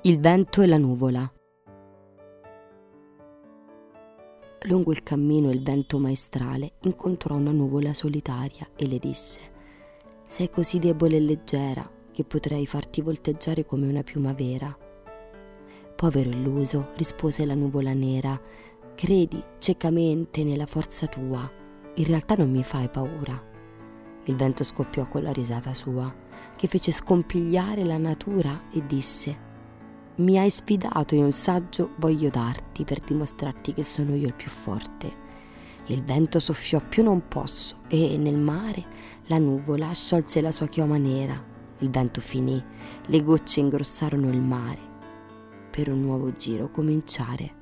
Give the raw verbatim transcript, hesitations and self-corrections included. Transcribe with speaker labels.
Speaker 1: Il vento e la nuvola. Lungo il cammino il vento maestrale incontrò una nuvola solitaria e le disse: «Sei così debole e leggera che potrei farti volteggiare come una piuma vera». «Povero illuso», rispose la nuvola nera, «credi ciecamente nella forza tua, in realtà non mi fai paura». Il vento scoppiò con la risata sua, che fece scompigliare la natura, e disse: «Mi hai sfidato e un saggio voglio darti per dimostrarti che sono io il più forte». Il vento soffiò più non posso e nel mare la nuvola sciolse la sua chioma nera. Il vento finì, le gocce ingrossarono il mare, per un nuovo giro cominciare.